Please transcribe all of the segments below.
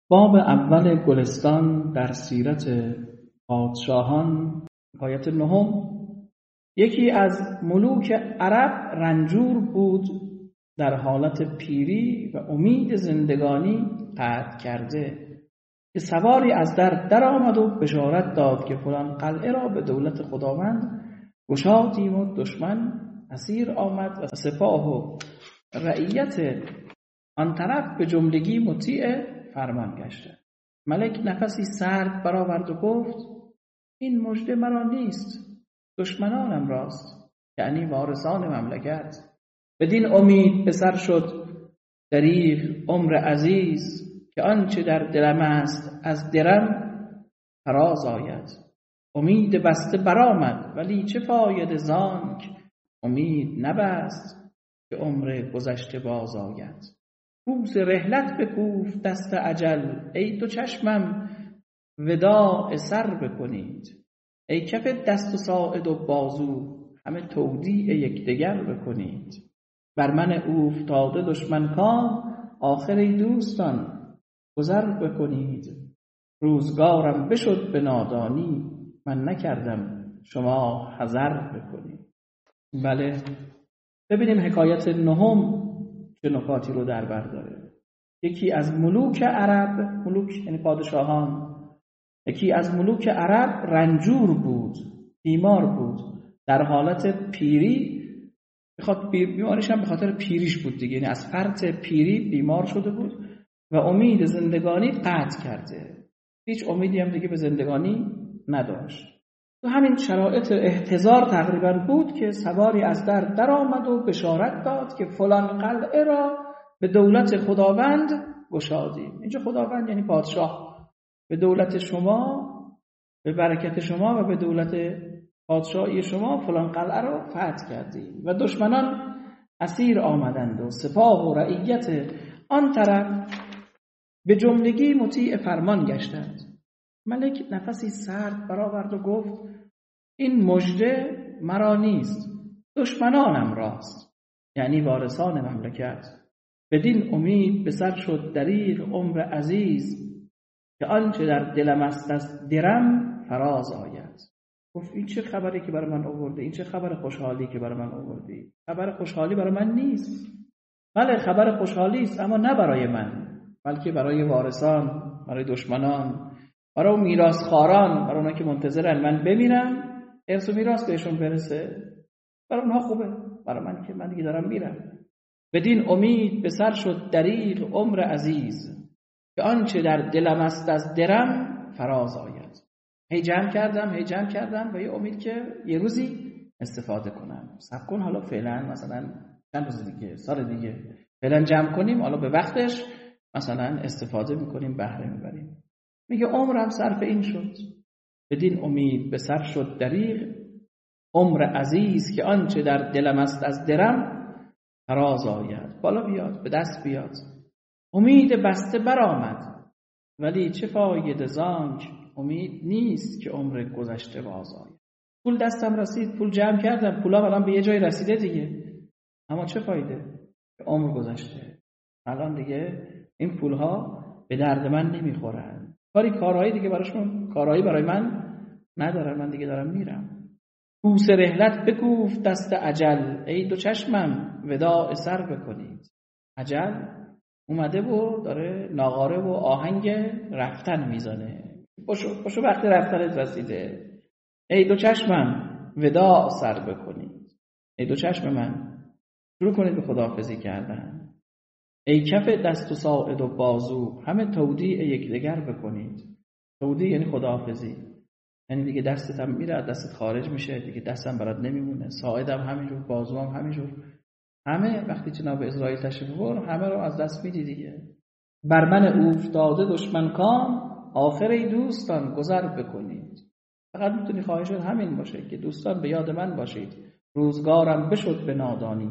باب اول گلستان در سیرت پادشاهان. آیت 9. یکی از ملوک عرب رنجور بود، در حالت پیری و امید زندگانی قطع کرده، که سواری از در آمد و بشارت داد که فلان قلعه را به دولت خداوند گشادیم و دشمن اسیر آمد و سپاه و رعیت آن طرف به جملگی مطیع فرمان گشته. ملک نفسی سرد برآورد و گفت: این مژده مرا نیست، دشمنانم راست، یعنی وارثان مملکت. بدین امید به سر شد دریغ عمر عزیز، که آنچه در دلم است از درم فراز آید. امید بسته برآمد، ولی چه فایده زانک امید نبست، که عمر گذشته باز آید. کوس رحلت بکوف دست اجل، ای دو چشمم وداع سر بکنید. ای کف دست و ساعد و بازو، همه تودیع یکدیگر بکنید. بر من اوفتاده دشمن کام، آخر ای دوستان گذر بکنید. روزگارم بشد به نادانی، من نکردم شما حذر بکنید. بله، ببینیم حکایت 9 چه نکاتی رو در بر داره. یکی از ملوک عرب، ملوک یعنی پادشاهان، یکی از ملوک عرب رنجور بود، بیمار بود، در حالت پیری. بیماریش هم به خاطر پیریش بود دیگه، یعنی از فرط پیری بیمار شده بود و امید زندگانی قطع کرده، هیچ امیدی هم دیگه به زندگانی نداشت. تو همین شرایط احتضار تقریبا بود که سواری از در آمد و بشارت داد که فلان قلعه را به دولت خداوند گشادیم. اینجا خداوند یعنی پادشاه. به دولت شما، به برکت شما و به دولت پادشاهی شما فلان قلعه را فتح کردیم و دشمنان اسیر آمدند و سپاه و رعیت آن طرف به جملگی مطیع فرمان گشتند. ملک نفسی سرد برآورد و گفت: این مژده مرا نیست، دشمنانم راست، یعنی وارثان مملکت. بدین امید به سر شد دریغ عمر عزیز، که آنچه در دلم است از درم فراز آید. گفت: این چه خبری که برای من آوردی؟ این چه خبر خوشحالی که برای من آوردی؟ خبر خوشحالی برای من نیست. بله، خبر خوشحالی است، اما نه برای من، بلکه برای وارثان، برای دشمنان، برای اون میراثخواران، برای اونها که منتظرن من بمیرم، ارث و میراث بهشون برسه. برای اونها خوبه، برای من که من دیگه دارم میرم. بدین امید به سر شد دریغ عمر عزیز، که آنچه در دلم است از درم فراز آید. هی جمع کردم و یه امید که یه روزی استفاده کنم. صبر کن، حالا فعلا مثلا چند روز دیگه، سال دیگه فعلا جمع کنیم، حالا به وقتش مثلا استفاده میکنیم، بهره میبریم. میگه عمرم صرف این شد. بدین امید به سر شد دریغ عمر عزیز، که آنچه در دلم است از درم فراز آید. بالا بیاد، به دست بیاد. امید بسته برآمد، ولی چه فایده زانک امید نیست، که عمر گذشته باز آید. پول دستم رسید، پول جمع کردم، پولام الان به یه جای رسیده دیگه، اما چه فایده؟ که عمر گذشته، الان دیگه این پولها به درد من نمیخورن. کارهایی دیگه براشون، کارهایی برای من ندارن، من دیگه دارم میرم. کوس رحلت بکوف دست اجل، ای دو چشمم وداع سر بکنید. اجل اومده و داره ناقاره و آهنگ رفتن میزنه. باشو وقت رفتنت رسیده. ای دو چشمم وداع سر بکنید. ای دو چشم من، شروع کنید به خداحافظی کردن. ای کف دست و ساعد و بازو، همه تودیع یکدیگر بکنید. تودیع یعنی خداحافظی، یعنی دیگه دستت هم میره، دستت خارج میشه دیگه، دستم برات نمیمونه، ساعدم همینجور، بازو هم همینجور، همه وقتی جناب اسرائیل تشریف برد همه رو از دست میدی دیگه. بر من اوفتاده دشمن کام، آخر ای دوستان گذر بکنید. فقط میتونی خواهشت همین باشه که دوستان به یاد من باشید. روزگارم بشد به نادانی،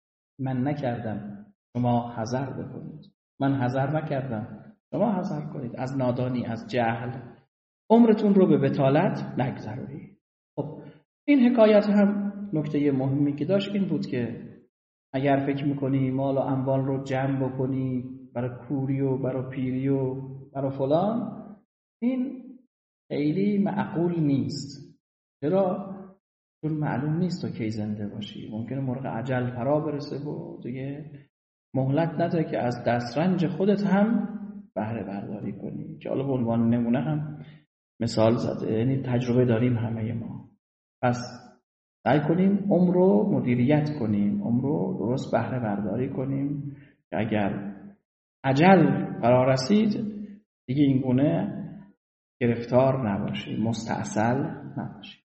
من نکردم شما حذر بکنید. من حذر نکردم، شما حذر کنید از نادانی، از جهل. عمرتون رو به بطالت نگذرونید. خب این حکایت هم نکته مهمی که داشت این بود که اگر فکر میکنی مال و اموال رو جمع بکنی، برای کوری و برای پیری و برای فلان، این خیلی معقول نیست. چرا؟ چون معلوم نیست تو کی زنده باشی. ممکنه مرغ اجل فرا برسه و دیگه مهلت نده که از دسترنج خودت هم بهره برداری کنی. که حالا به عنوان نمونه هم مثال زده، یعنی تجربه داریم همه ما. پس سعی کنیم عمر رو مدیریت کنیم، عمر رو درست بهره برداری کنیم که اگر اجل فرا رسید دیگه این گونه گرفتار نباشیم، مستعسل نباشیم.